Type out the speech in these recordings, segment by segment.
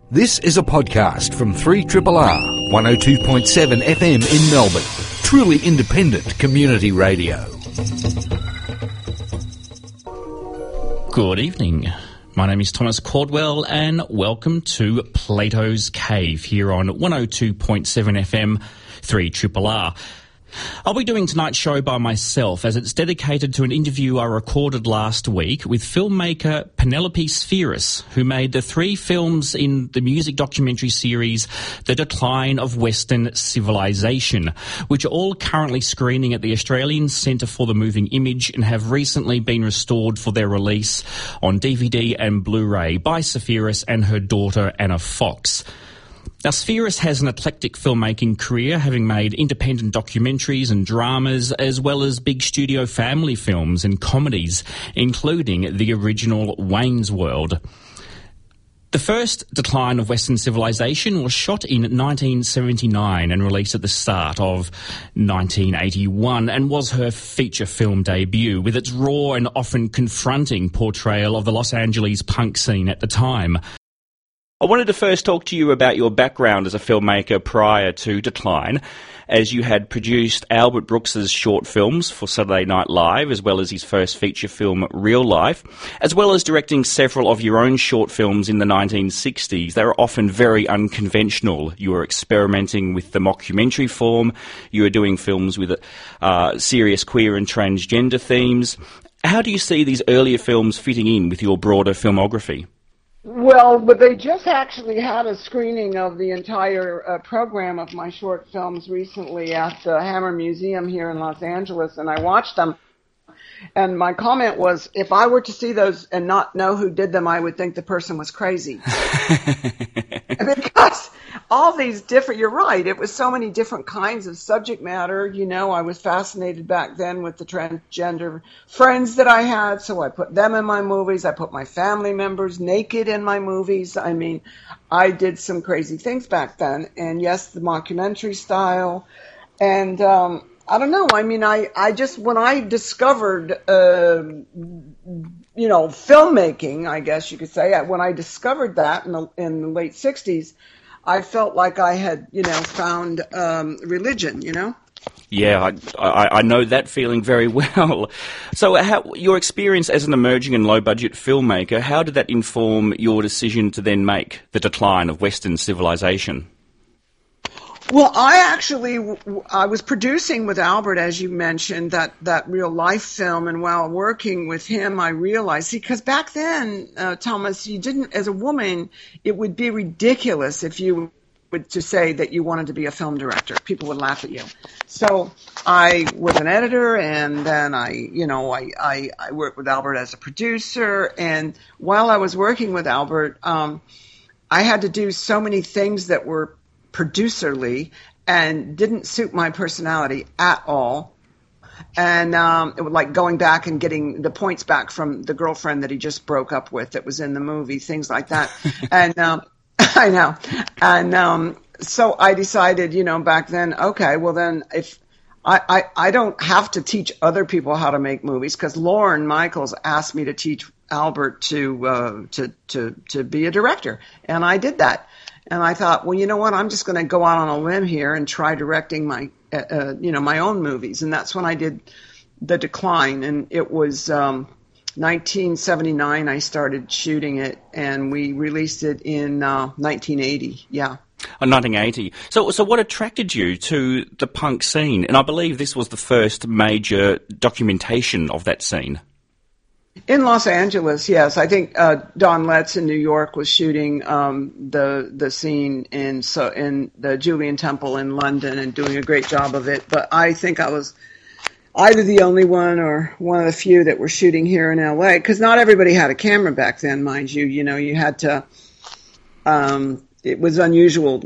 This is a podcast from 3RRR 102.7 FM in Melbourne. Truly independent community radio. Good evening. My name is Thomas Caldwell and welcome to Plato's Cave here on 102.7 FM 3RRR. I'll be doing tonight's show by myself as it's dedicated to an interview I recorded last week with filmmaker Penelope Spheeris, who made the 3 films in the music documentary series The Decline of Western Civilization, which are all currently screening at the Australian Centre for the Moving Image and have recently been restored for their release on DVD and Blu-ray by Spheeris and her daughter Anna Fox. Now, Spheeris has an eclectic filmmaking career, having made independent documentaries and dramas, as well as big studio family films and comedies, including the original Wayne's World. The first Decline of Western Civilization was shot in 1979 and released at the start of 1981 and was her feature film debut, with its raw and often confronting portrayal of the Los Angeles punk scene at the time. I wanted to first talk to you about your background as a filmmaker prior to Decline, as you had produced Albert Brooks's short films for Saturday Night Live, as well as his first feature film, Real Life, as well as directing several of your own short films in the 1960s. They were often very unconventional. You were experimenting with the mockumentary form. You were doing films with serious queer and transgender themes. How do you see these earlier films fitting in with your broader filmography? Well, but they just actually had a screening of the entire program of my short films recently at the Hammer Museum here in Los Angeles, and I watched them. And my comment was, if I were to see those and not know who did them, I would think the person was crazy. Because all these different, you're right, it was so many different kinds of subject matter. You know, I was fascinated back then with the transgender friends that I had, so I put them in my movies. I put my family members naked in my movies. I mean, I did some crazy things back then. And yes, the mockumentary style. And I don't know. I mean, I just, when I discovered, filmmaking, I guess you could say, when I discovered that in the late 60s, I felt like I had, found religion, Yeah, I know that feeling very well. So your experience as an emerging and low-budget filmmaker, how did that inform your decision to then make The Decline of Western Civilization? Well, I was producing with Albert, as you mentioned, that real life film, and while working with him, I realized, because back then, Thomas, you didn't, as a woman, it would be ridiculous if you would to say that you wanted to be a film director. People would laugh at you. So I was an editor, and then I worked with Albert as a producer, and while I was working with Albert, I had to do so many things that were producerly and didn't suit my personality at all. And it was like going back and getting the points back from the girlfriend that he just broke up with that was in the movie, things like that. And I know. And so I decided, back then, okay, well then if I don't have to teach other people how to make movies, because Lorne Michaels asked me to teach Albert to be a director, and I did that. And I thought, well, you know what? I'm just going to go out on a limb here and try directing my own movies. And that's when I did The Decline. And it was 1979 I started shooting it, and we released it in 1980. Yeah. 1980. So what attracted you to the punk scene? And I believe this was the first major documentation of that scene. In Los Angeles, yes. I think Don Letts in New York was shooting the scene in the Julian Temple in London and doing a great job of it. But I think I was either the only one or one of the few that were shooting here in L.A. because not everybody had a camera back then, mind you. You had to. It was unusual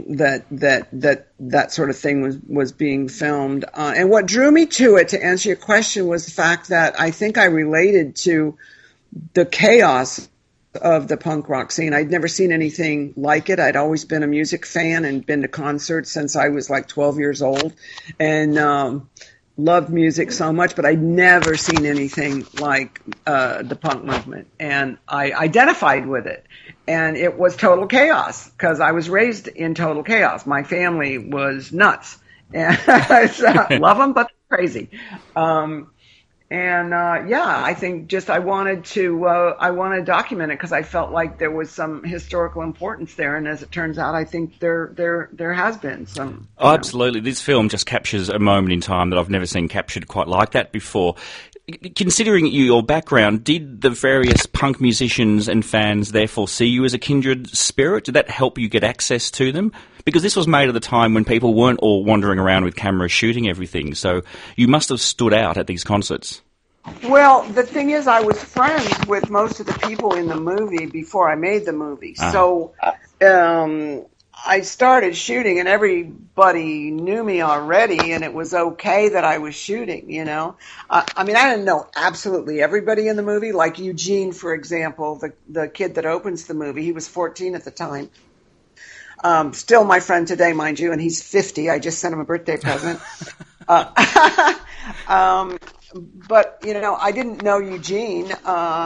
that sort of thing was being filmed. And what drew me to it, to answer your question, was the fact that I think I related to the chaos of the punk rock scene. I'd never seen anything like it. I'd always been a music fan and been to concerts since I was like 12 years old, and loved music so much, but I'd never seen anything like the punk movement. And I identified with it. And it was total chaos because I was raised in total chaos. My family was nuts. And love them, but crazy. I think just I wanted to document it because I felt like there was some historical importance there, and as it turns out, I think there has been some. Absolutely, this film just captures a moment in time that I've never seen captured quite like that before. Considering your background, did the various punk musicians and fans therefore see you as a kindred spirit? Did that help you get access to them? Because this was made at the time when people weren't all wandering around with cameras shooting everything, so you must have stood out at these concerts. Well, the thing is, I was friends with most of the people in the movie before I made the movie. So I started shooting, and everybody knew me already, and it was okay that I was shooting, you know. I mean, I didn't know absolutely everybody in the movie, like Eugene, for example, the kid that opens the movie. He was 14 at the time. Still my friend today, mind you, and he's 50. I just sent him a birthday present. But, you know, I didn't know Eugene,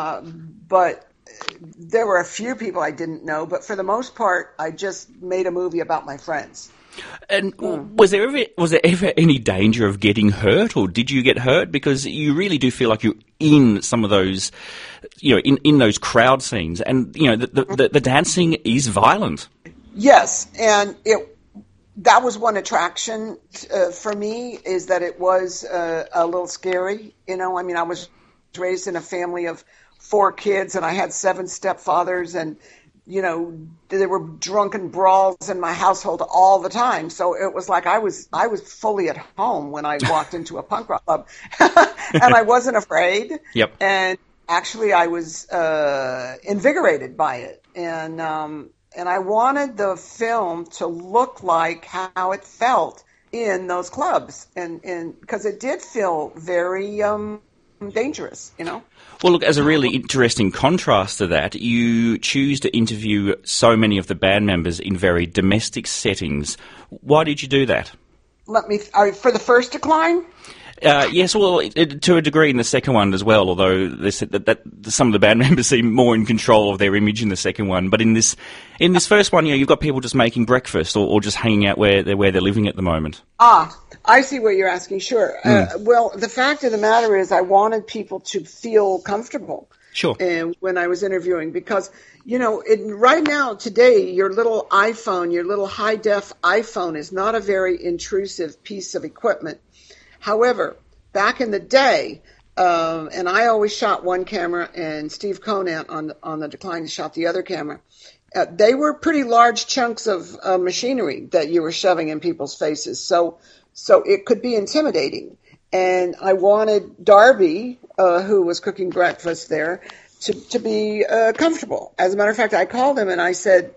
but there were a few people I didn't know. But for the most part, I just made a movie about my friends. And was there ever any danger of getting hurt, or did you get hurt? Because you really do feel like you're in some of those, you know, in those crowd scenes. And, you know, the dancing is violent. Yes, and that was one attraction for me, is that it was a little scary. You know, I mean, I was raised in a family of 4 kids, and I had 7 stepfathers, and, you know, there were drunken brawls in my household all the time. So it was like I was fully at home when I walked into a punk rock club, and I wasn't afraid. Yep. And actually, I was invigorated by it, and I wanted the film to look like how it felt in those clubs, and because it did feel very dangerous, you know. Well, look, as a really interesting contrast to that, you choose to interview so many of the band members in very domestic settings. Why did you do that? For the first Decline? Yes, well, to a degree in the second one as well, although they said that some of the band members seem more in control of their image in the second one. But in this first one, you know, you've got people just making breakfast or just hanging out where they're living at the moment. I see what you're asking, sure. Well, the fact of the matter is I wanted people to feel comfortable. Sure. When I was interviewing, because, you know, right now, today, your little iPhone, your little high-def iPhone is not a very intrusive piece of equipment. However, back in the day, and I always shot one camera, and Steve Conant on the Decline shot the other camera. They were pretty large chunks of machinery that you were shoving in people's faces, so it could be intimidating. And I wanted Darby, who was cooking breakfast there, to be comfortable. As a matter of fact, I called him and I said,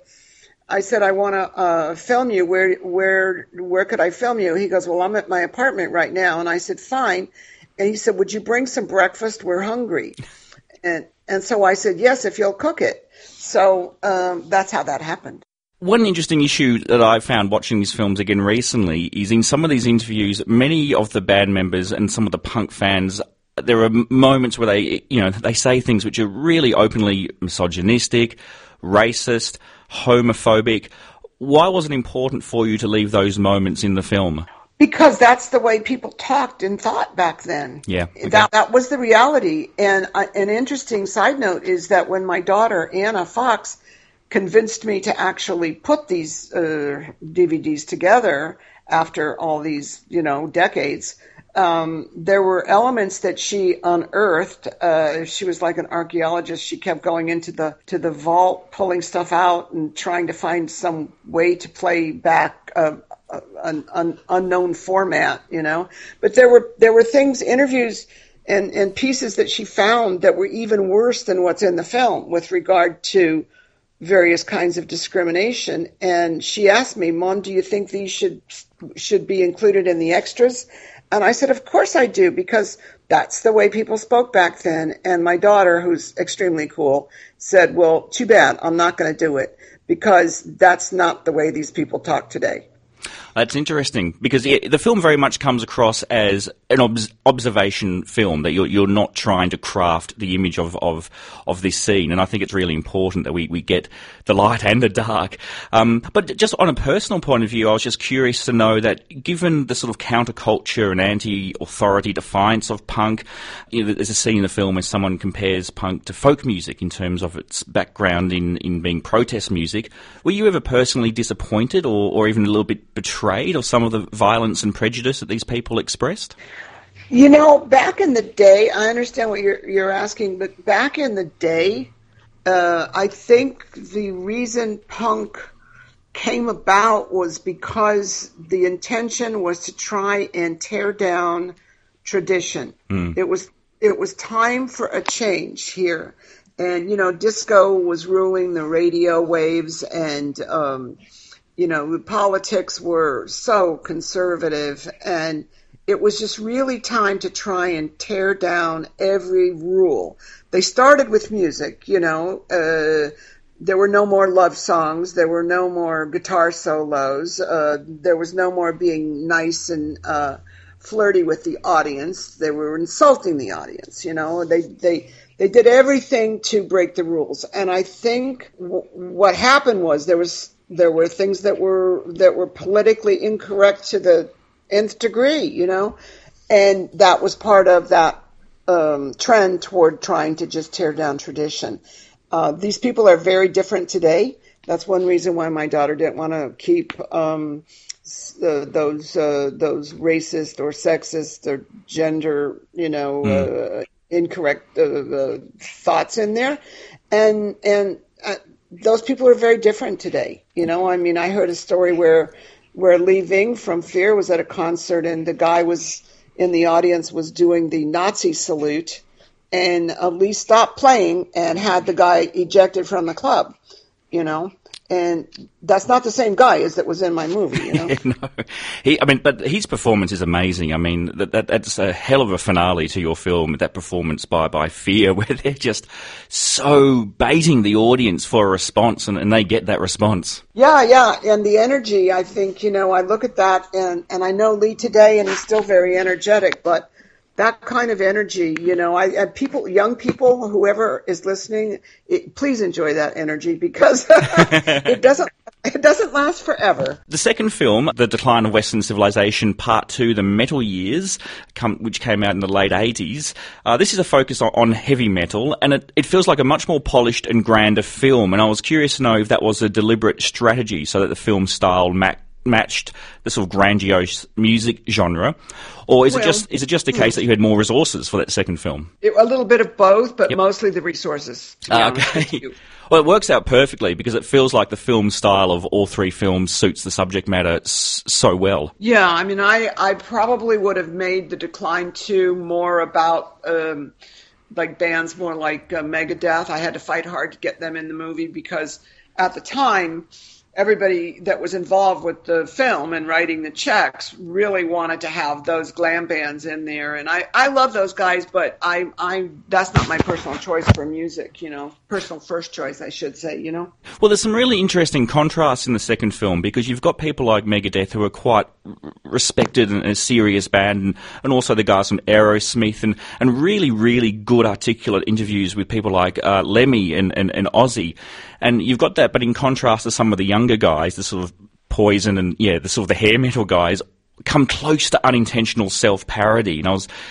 I want to film you. Where could I film you? He goes, well, I'm at my apartment right now. And I said, fine. And he said, would you bring some breakfast? We're hungry. And so I said, yes, if you'll cook it. So that's how that happened. One interesting issue that I found watching these films again recently is in some of these interviews, many of the band members and some of the punk fans, there are moments where they say things which are really openly misogynistic, racist, homophobic. Why was it important for you to leave those moments in the film? Because that's the way people talked and thought back then. Yeah. Okay. That was the reality. And an interesting side note is that when my daughter, Anna Fox, convinced me to actually put these DVDs together after all these, decades, there were elements that she unearthed. She was like an archaeologist. She kept going into the vault, pulling stuff out and trying to find some way to play back an unknown format, But there were things, interviews and pieces that she found that were even worse than what's in the film with regard to various kinds of discrimination. And she asked me, Mom, do you think these should be included in the extras? And I said, of course I do, because that's the way people spoke back then. And my daughter, who's extremely cool, said, well, too bad, I'm not going to do it, because that's not the way these people talk today. That's interesting because the film very much comes across as an observation film, that you're not trying to craft the image of this scene, and I think it's really important that we get the light and the dark. But just on a personal point of view, I was just curious to know that given the sort of counterculture and anti-authority defiance of punk, there's a scene in the film where someone compares punk to folk music in terms of its background in being protest music. Were you ever personally disappointed or even a little bit betrayed of some of the violence and prejudice that these people expressed? Back in the day, I understand what you're asking, but back in the day, I think the reason punk came about was because the intention was to try and tear down tradition. It was time for a change here. And, disco was ruling the radio waves, and, the politics were so conservative, and it was just really time to try and tear down every rule. They started with music, there were no more love songs, there were no more guitar solos, there was no more being nice and flirty with the audience. They were insulting the audience, They did everything to break the rules, and I think what happened was there were things that were politically incorrect to the nth degree, and that was part of that trend toward trying to just tear down tradition. These people are very different today. That's one reason why my daughter didn't want to keep those racist or sexist or gender, incorrect thoughts in there, and those people are very different today. I heard a story where Lee Ving from Fear was at a concert, and the guy was in the audience was doing the Nazi salute, and Lee stopped playing and had the guy ejected from the club. And that's not the same guy as that was in my movie, No. But his performance is amazing. That's a hell of a finale to your film, that performance by Fear, where they're just so baiting the audience for a response, and they get that response. Yeah, and the energy, I think, I look at that, and I know Lee today, and he's still very energetic, but that kind of energy, young people, whoever is listening, please enjoy that energy, because it doesn't last forever. The second film, The Decline of Western Civilization Part 2, The Metal Years, which came out in the late 80s, this is a focus on heavy metal, and it feels like a much more polished and grander film, and I was curious to know if that was a deliberate strategy so that the film style matched the sort of grandiose music genre, or is it just a case that you had more resources for that second film? A little bit of both, but mostly the resources. Okay. Well, it works out perfectly because it feels like the film style of all three films suits the subject matter so well. Yeah, I probably would have made The Decline 2 more about like bands more like Megadeth. I had to fight hard to get them in the movie because at the time, everybody that was involved with the film and writing the checks really wanted to have those glam bands in there. And I love those guys, but I that's not my personal choice for music, personal first choice, I should say, Well, there's some really interesting contrasts in the second film because you've got people like Megadeth who are quite respected and a serious band, and also the guys from Aerosmith, and really, really good articulate interviews with people like Lemmy and Ozzy. And you've got that, but in contrast to some of the younger guys, the sort of Poison and, the sort of the hair metal guys, come close to unintentional self-parody.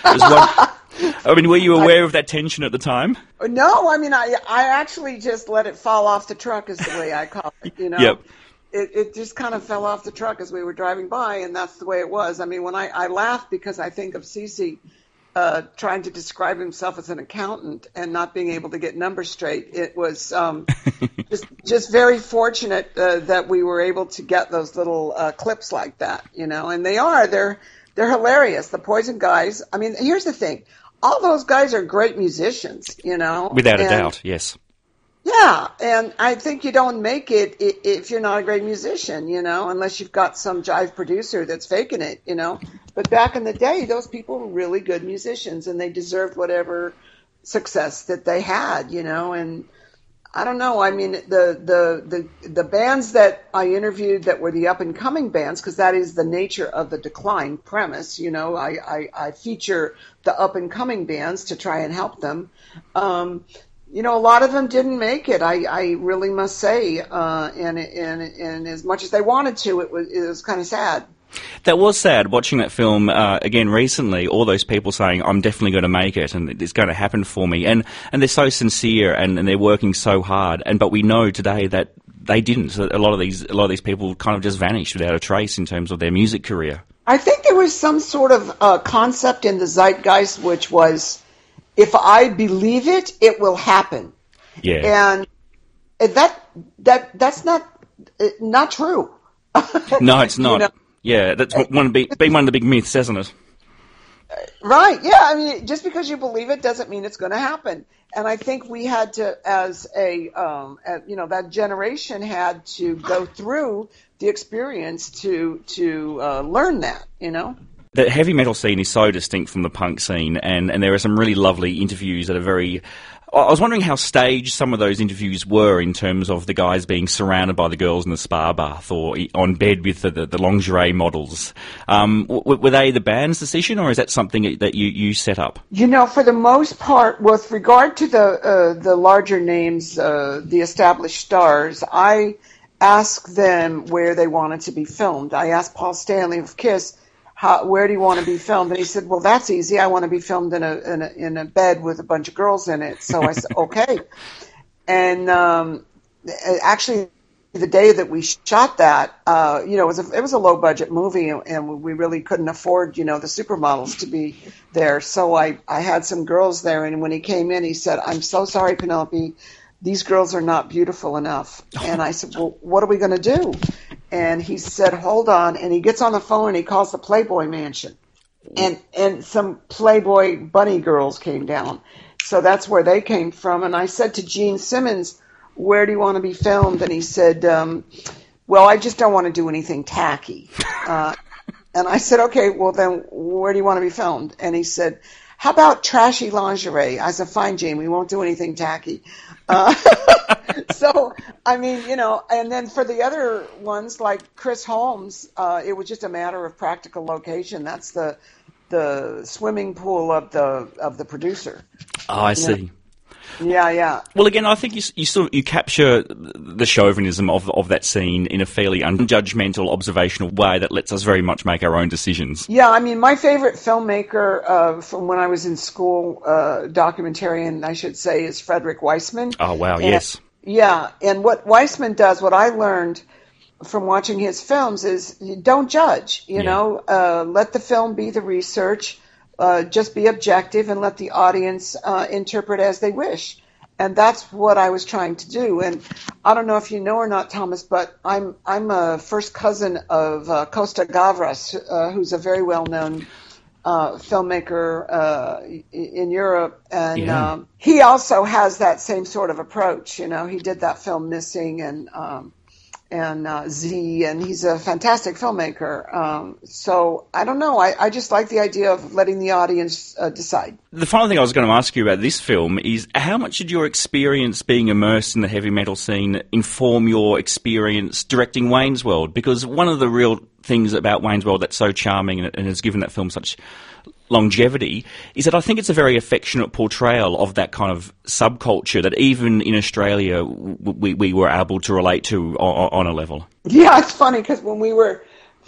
And were you aware of that tension at the time? No, I actually just let it fall off the truck is the way I call it, Yep. It just kind of fell off the truck as we were driving by, and that's the way it was. When I laugh because I think of Cece trying to describe himself as an accountant and not being able to get numbers straight. It was just very fortunate that we were able to get those little clips like that, and they're hilarious. The Poison guys. Here's the thing. All those guys are great musicians, Without a doubt, yes. Yeah, and I think you don't make it if you're not a great musician, unless you've got some jive producer that's faking it, But back in the day, those people were really good musicians, and they deserved whatever success that they had, and I don't know. I mean, the bands that I interviewed that were the up and coming bands, because that is the nature of the Decline premise. You know, I feature the up and coming bands to try and help them. You know, a lot of them didn't make it. I really must say, and as much as they wanted to, it was kind of sad. That was sad, watching that film again recently, all those people saying, I'm definitely going to make it and it's going to happen for me. And they're so sincere and they're working so hard. But we know today that they didn't. So a lot of these people kind of just vanished without a trace in terms of their music career. I think there was some sort of concept in the zeitgeist, which was, if I believe it, it will happen. Yeah. And that's not true. No, it's not. You know? Yeah, that's been one of the big myths, hasn't it? Right, yeah. I mean, just because you believe it doesn't mean it's going to happen. And I think we had to, as that generation had to go through the experience to learn that, you know? The heavy metal scene is so distinct from the punk scene, and there are some really lovely interviews that are very... I was wondering how staged some of those interviews were in terms of the guys being surrounded by the girls in the spa bath or on bed with the lingerie models. Were they the band's decision, or is that something that you set up? You know, for the most part, with regard to the larger names, the established stars, I asked them where they wanted to be filmed. I asked Paul Stanley of Kiss, where do you want to be filmed? And he said, well, that's easy. I want to be filmed in a bed with a bunch of girls in it. So I said, okay. And actually, the day that we shot that, it was a low budget movie, and we really couldn't afford, the supermodels to be there. So I had some girls there, and when he came in, he said, I'm so sorry, Penelope, these girls are not beautiful enough. And I said, well, what are we going to do? And he said, hold on. And he gets on the phone and he calls the Playboy Mansion. And some Playboy bunny girls came down. So that's where they came from. And I said to Gene Simmons, where do you want to be filmed? And he said, well, I just don't want to do anything tacky. And I said, okay, well then where do you want to be filmed? And he said, how about trashy lingerie? I said, fine, Gene, we won't do anything tacky. So, I mean, and then for the other ones like Chris Holmes, it was just a matter of practical location. That's the swimming pool of the producer. Oh, I see. Yeah. Well, again, I think you capture the chauvinism of that scene in a fairly unjudgmental, observational way that lets us very much make our own decisions. Yeah, I mean, my favorite filmmaker from when I was in school, documentarian, I should say, is Frederick Weissman. Oh, wow, yes. Yeah, and what Weissman does, what I learned from watching his films is don't judge, let the film be the research. Just be objective and let the audience interpret as they wish. And that's what I was trying to do. And I don't know if you know or not, Thomas, but I'm a first cousin of Costa Gavras, who's a very well-known filmmaker in Europe. And he also has that same sort of approach. He did that film Missing and Z, and he's a fantastic filmmaker. So I don't know. I just like the idea of letting the audience decide. The final thing I was going to ask you about this film is how much did your experience being immersed in the heavy metal scene inform your experience directing Wayne's World? Because one of the real things about Wayne's World that's so charming and has given that film such longevity is that I think it's a very affectionate portrayal of that kind of subculture that even in Australia we were able to relate to on a level. Yeah, it's funny because when we were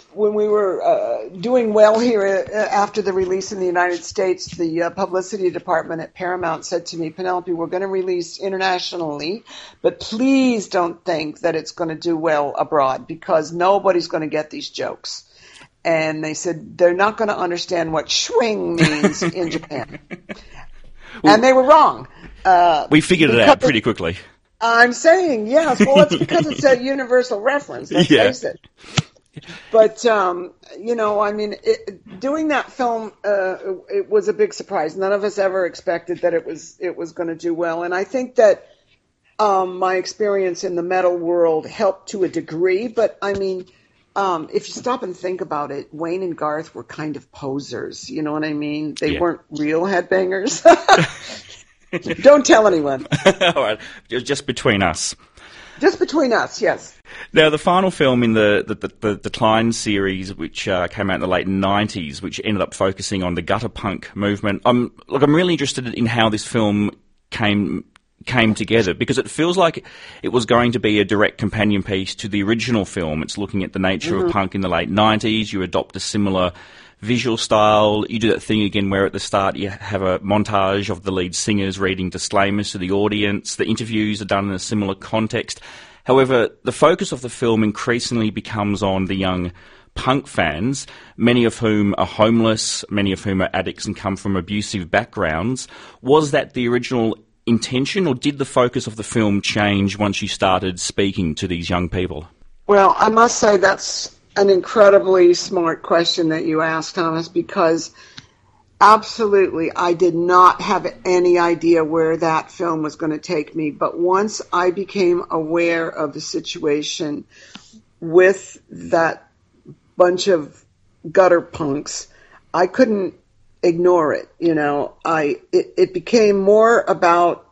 doing well here after the release in the United States, the publicity department at Paramount said to me, Penelope, we're going to release internationally, but please don't think that it's going to do well abroad because nobody's going to get these jokes. And they said they're not going to understand what swing means in Japan. Well, and they were wrong. We figured it out pretty quickly. I'm saying, yes. Well, it's because it's a universal reference. Let's face it. But, doing that film, it was a big surprise. None of us ever expected that it was going to do well. And I think that my experience in the metal world helped to a degree. But, I mean, if you stop and think about it, Wayne and Garth were kind of posers. You know what I mean? They weren't real headbangers. Don't tell anyone. All right, just between us. Just between us, yes. Now, the final film in the Decline series, which came out in the late 90s, which ended up focusing on the gutter punk movement. I'm really interested in how this film came together, because it feels like it was going to be a direct companion piece to the original film. It's looking at the nature of punk in the late 90s. You adopt a similar visual style. You do that thing again where at the start you have a montage of the lead singers reading disclaimers to the audience. The interviews are done in a similar context. However, the focus of the film increasingly becomes on the young punk fans, many of whom are homeless, many of whom are addicts and come from abusive backgrounds. Was that the original intention, or did the focus of the film change once you started speaking to these young people? Well, I must say that's an incredibly smart question that you asked, Thomas, because absolutely I did not have any idea where that film was going to take me. But once I became aware of the situation with that bunch of gutter punks, I couldn't ignore it. It became more about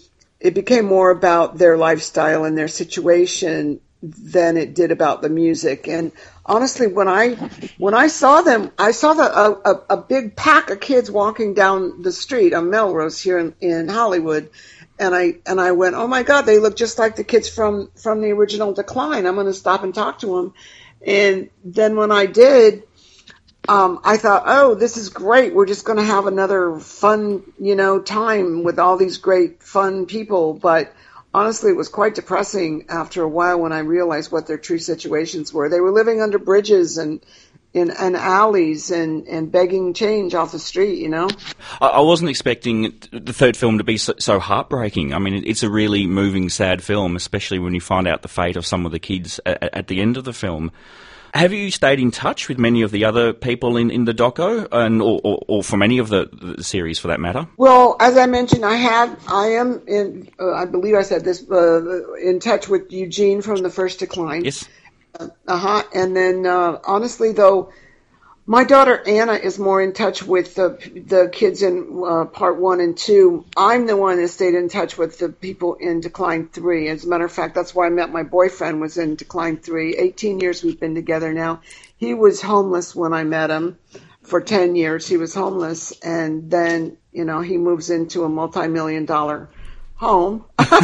their lifestyle and their situation than it did about the music. And honestly, when I saw them, I saw a big pack of kids walking down the street on Melrose here in Hollywood, and I went, oh my God, they look just like the kids from the original Decline. I'm going to stop and talk to them. And then when I did, I thought, oh, this is great. We're just going to have another fun, time with all these great, fun people. But honestly, it was quite depressing after a while when I realized what their true situations were. They were living under bridges and in alleys and begging change off the street, I wasn't expecting the third film to be so heartbreaking. I mean, it's a really moving, sad film, especially when you find out the fate of some of the kids at the end of the film. Have you stayed in touch with many of the other people in the doco, or from any of the series for that matter? Well, as I mentioned, I am in, I believe I said this, in touch with Eugene from the first Decline. Yes. And then, honestly, though, my daughter Anna is more in touch with the kids in part 1 and 2. I'm the one that stayed in touch with the people in Decline 3. As a matter of fact, that's why I met my boyfriend, was in Decline 3. 18 years we've been together now. He was homeless when I met him. For 10 years he was homeless, and then, he moves into a multi-million-dollar home.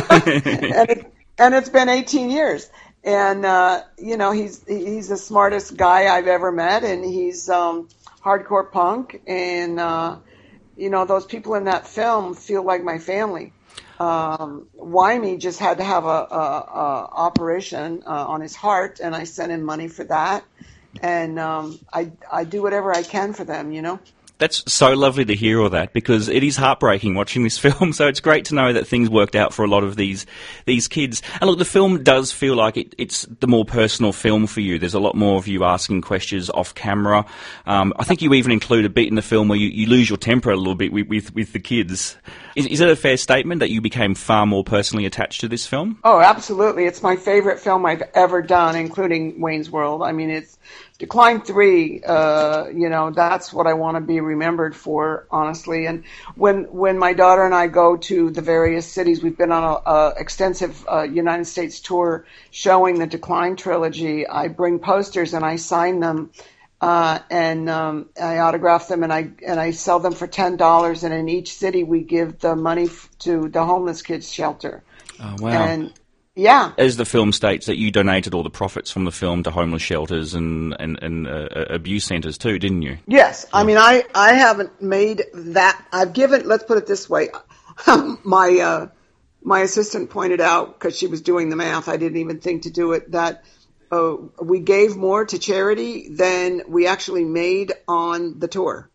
and it's been 18 years. And, he's the smartest guy I've ever met, and he's hardcore punk. And, those people in that film feel like my family. Wymie just had to have a operation on his heart, and I sent him money for that. And I do whatever I can for them, That's so lovely to hear all that, because it is heartbreaking watching this film. So it's great to know that things worked out for a lot of these kids. And look, the film does feel like it's the more personal film for you. There's a lot more of you asking questions off camera. I think you even include a bit in the film where you lose your temper a little bit with the kids. Is it a fair statement that you became far more personally attached to this film? Oh, absolutely. It's my favorite film I've ever done, including Wayne's World. I mean, it's Decline 3, that's what I want to be remembered for, honestly. And when my daughter and I go to the various cities, we've been on a extensive United States tour showing the Decline trilogy. I bring posters and I sign them, and I autograph them, and I sell them for $10. And in each city, we give the money to the homeless kids shelter. Oh, wow. And yeah. As the film states, that you donated all the profits from the film to homeless shelters and abuse centres too, didn't you? Yes. I mean, I haven't made that. I've given, let's put it this way. My assistant pointed out, because she was doing the math, I didn't even think to do it, that we gave more to charity than we actually made on the tour.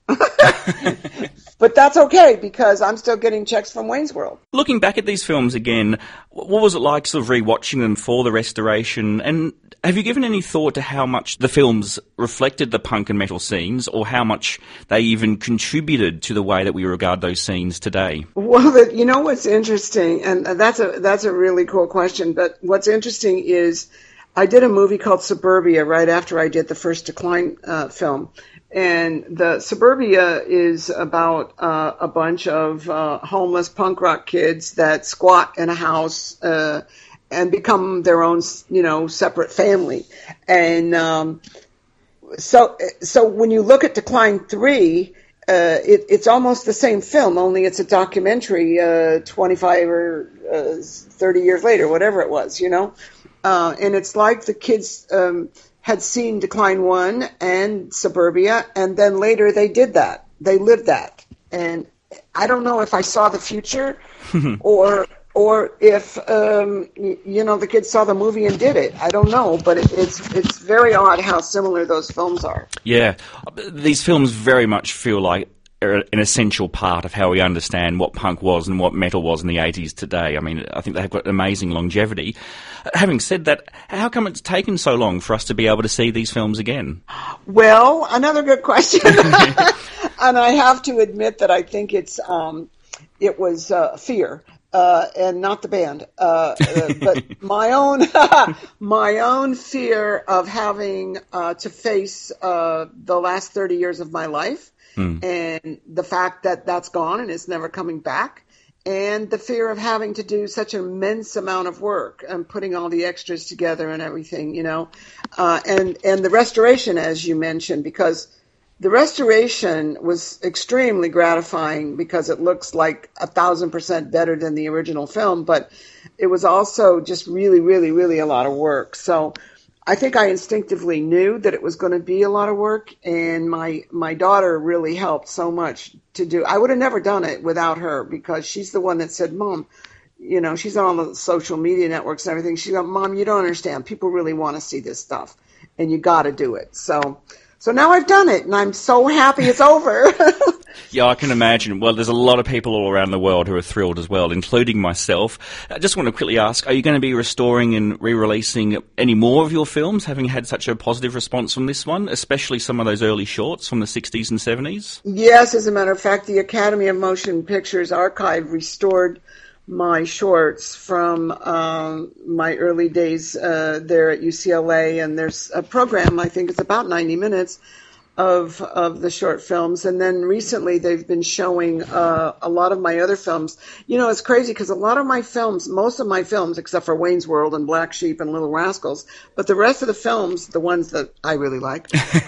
But that's okay, because I'm still getting checks from Wayne's World. Looking back at these films again, what was it like sort of rewatching them for the restoration? And have you given any thought to how much the films reflected the punk and metal scenes, or how much they even contributed to the way that we regard those scenes today? Well, what's interesting, and that's a really cool question, but what's interesting is I did a movie called Suburbia right after I did the first Decline film. And the Suburbia is about a bunch of homeless punk rock kids that squat in a house and become their own, separate family. And so when you look at Decline 3, it's almost the same film, only it's a documentary 25 or 30 years later, whatever it was, and it's like the kids had seen Decline 1 and Suburbia, and then later they did that. They lived that. And I don't know if I saw the future or if, the kids saw the movie and did it. I don't know, but it's very odd how similar those films are. Yeah. These films very much feel like an essential part of how we understand what punk was and what metal was in the 80s today. I mean, I think they've got amazing longevity. Having said that, how come it's taken so long for us to be able to see these films again? Well, another good question. And I have to admit that I think it was fear. And not the band, but my own fear of having to face the last 30 years of my life, and the fact that that's gone and it's never coming back, and the fear of having to do such an immense amount of work and putting all the extras together and everything, and the restoration, as you mentioned, because the restoration was extremely gratifying because it looks like 1,000% better than the original film, but it was also just really, really, really a lot of work. So I think I instinctively knew that it was going to be a lot of work, and my daughter really helped so much to do. I would have never done it without her because she's the one that said, Mom, she's on all the social media networks and everything. She goes, Mom, you don't understand. People really want to see this stuff, and you got to do it. So now I've done it, and I'm so happy it's over. Yeah, I can imagine. Well, there's a lot of people all around the world who are thrilled as well, including myself. I just want to quickly ask, are you going to be restoring and re-releasing any more of your films, having had such a positive response from this one, especially some of those early shorts from the 60s and 70s? Yes, as a matter of fact, the Academy of Motion Pictures Archive restored my shorts from my early days there at UCLA, and there's a program, I think it's about 90 minutes, of the short films. And then recently they've been showing a lot of my other films. It's crazy because a lot of my films, most of my films, except for Wayne's World and Black Sheep and Little Rascals, but the rest of the films, the ones that I really like,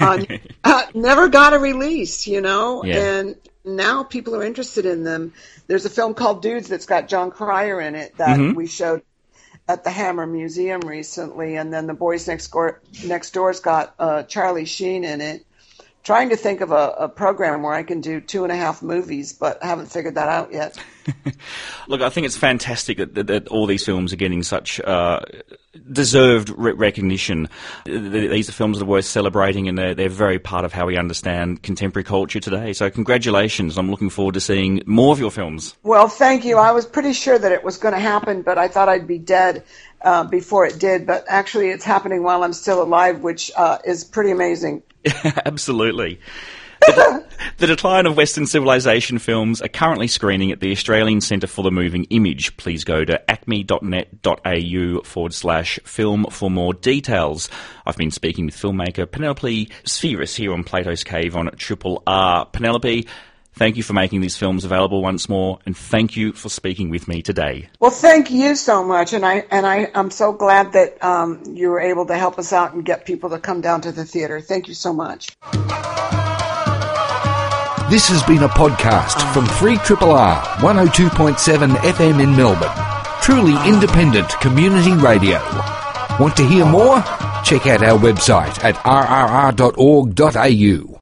never got a release, Yeah. And now people are interested in them. There's a film called Dudes that's got John Cryer in it that we showed at the Hammer Museum recently, and then The Boys Next Door's got Charlie Sheen in it. Trying to think of a program where I can do 2.5 movies, but I haven't figured that out yet. Look, I think it's fantastic that all these films are getting such deserved recognition. These are films that are worth celebrating, and they're very part of how we understand contemporary culture today. So congratulations. I'm looking forward to seeing more of your films. Well, thank you. I was pretty sure that it was going to happen, but I thought I'd be dead before it did. But actually, it's happening while I'm still alive, which is pretty amazing. Absolutely. The Decline of Western Civilization films are currently screening at the Australian Centre for the Moving Image. Please go to acme.net.au/film for more details. I've been speaking with filmmaker Penelope Spheris here on Plato's Cave on Triple R. Penelope, thank you for making these films available once more, and thank you for speaking with me today. Well, thank you so much, and I'm so glad that you were able to help us out and get people to come down to the theater. Thank you so much. This has been a podcast from 3RRR 102.7 FM in Melbourne. Truly independent community radio. Want to hear more? Check out our website at rrr.org.au.